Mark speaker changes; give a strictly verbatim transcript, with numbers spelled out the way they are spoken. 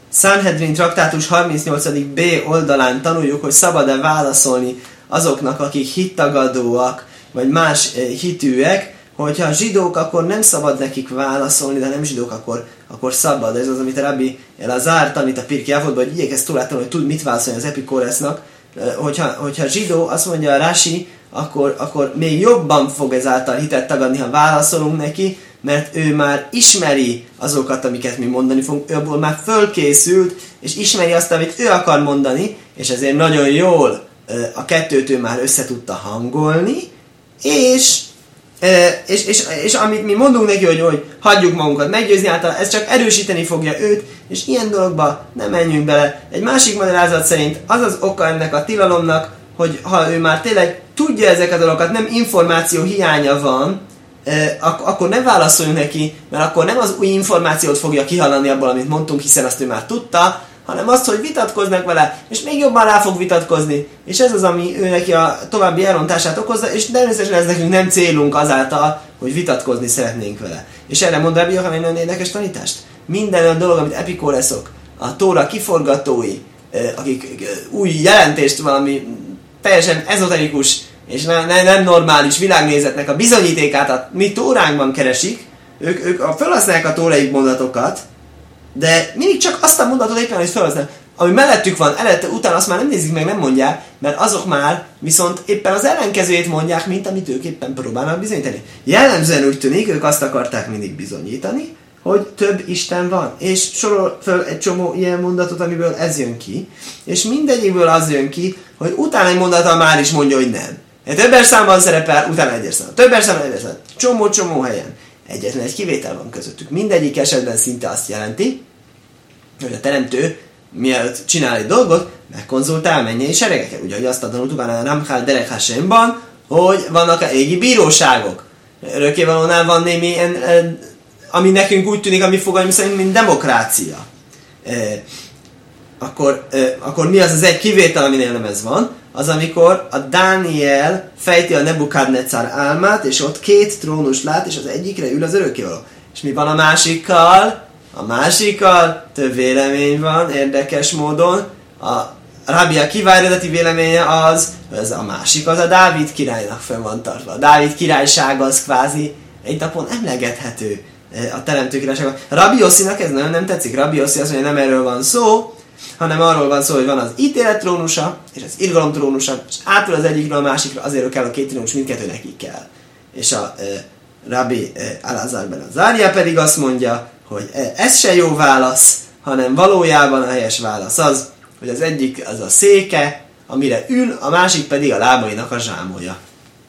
Speaker 1: Sanhedrin traktátus harmincnyolcadik b oldalán tanuljuk, hogy szabad-e válaszolni azoknak, akik hittagadóak, vagy más hitűek, hogyha zsidók, akkor nem szabad nekik válaszolni, de nem zsidók, akkor, akkor szabad. Ez az, amit a Rabbi Elazar tanít a Pirkei Avotban, hogy igyekezz túlátolni, hogy tud mit válaszolni az Epikoresznak. Hogyha, hogyha zsidó, azt mondja a Rashi, akkor, akkor még jobban fog ezáltal hitet tagadni, ha válaszolunk neki, mert ő már ismeri azokat, amiket mi mondani fogunk, ő abból már fölkészült, és ismeri azt, amit ő akar mondani, és ezért nagyon jól a kettőt ő már össze tudta hangolni, és, és, és, és amit mi mondunk neki, hogy, hogy hagyjuk magunkat meggyőzni által, ez csak erősíteni fogja őt, és ilyen dologba nem menjünk bele. Egy másik magyarázat szerint az az oka ennek a tilalomnak, hogy ha ő már tényleg tudja ezeket a dolgokat, nem információ hiánya van, ak- akkor nem válaszoljunk neki, mert akkor nem az új információt fogja kihallani abból, amit mondtunk, hiszen azt ő már tudta, hanem azt, hogy vitatkoznak vele, és még jobban rá fog vitatkozni. És ez az, ami ő neki a további elrontását okozza, és természetesen ez nekünk nem célunk azáltal, hogy vitatkozni szeretnénk vele. És erre mond Rabbi Yochanan egy nagyon érdekes tanítást. Minden olyan dolog, amit epikoreszok, a Tóra kiforgatói, akik új jelentést, valami teljesen ezoterikus és nem, nem, nem normális világnézetnek a bizonyítékát a mi Tóránkban keresik, ők, ők felhasználják a tórai mondatokat, de mindig csak azt a mondatot éppen, hogy felhasználják. Ami mellettük van, előtte, utána azt már nem nézik meg, nem mondják, mert azok már viszont éppen az ellenkezőjét mondják, mint amit ők éppen próbálnak bizonyítani. Jellemzően úgy tűnik, ők azt akarták mindig bizonyítani, hogy több Isten van. És sorol föl egy csomó ilyen mondatot, amiből ez jön ki, és mindegyikből az jön ki, hogy utána egy mondata már is mondja, hogy nem. Egy többes számban szerepel, utána egyes számban. Többes számban, egyes számban. Csomó-csomó helyen. Egyetlen egy kivétel van közöttük. Mindegyik esetben szinte azt jelenti, hogy a teremtő mielőtt csinál egy dolgot, megkonzultál mennyei seregekkel. Ugye, hogy azt tanultuk a Ramchal Derek Hashemban, hogy vannak a égi bíróságok. Örökkévalónál van némi ilyen, ami nekünk úgy tűnik, ami fogalmunk szerint, mint demokrácia. E, akkor, e, akkor mi az az egy kivétel, aminél nem ez van? Az, amikor a Dániel fejti a Nebukadnecar álmát, és ott két trónus lát, és az egyikre ül az örökkévaló. És mi van a másikkal? A másikkal több vélemény van, érdekes módon. A Rabbi Akiva eredeti véleménye az, hogy ez a másik az a Dávid királynak fönn van tartva. A Dávid királysága az kvázi egy napon emlegethető a teremtő királysága. Rabbi Yossinak ez nagyon nem tetszik. Rabbi Yossi azt mondja, nem erről van szó, hanem arról van szó, hogy van az ítélet trónusa, és az irgalom trónusa, és átül az egyikről a másikra, azért kell a két trónus, mindkettő nekik kell. És a e, Rabbi e, Elazar ben Azaria pedig azt mondja, hogy ez se jó válasz, hanem valójában a helyes válasz az, hogy az egyik az a széke, amire ül, a másik pedig a lábainak a zsámolja.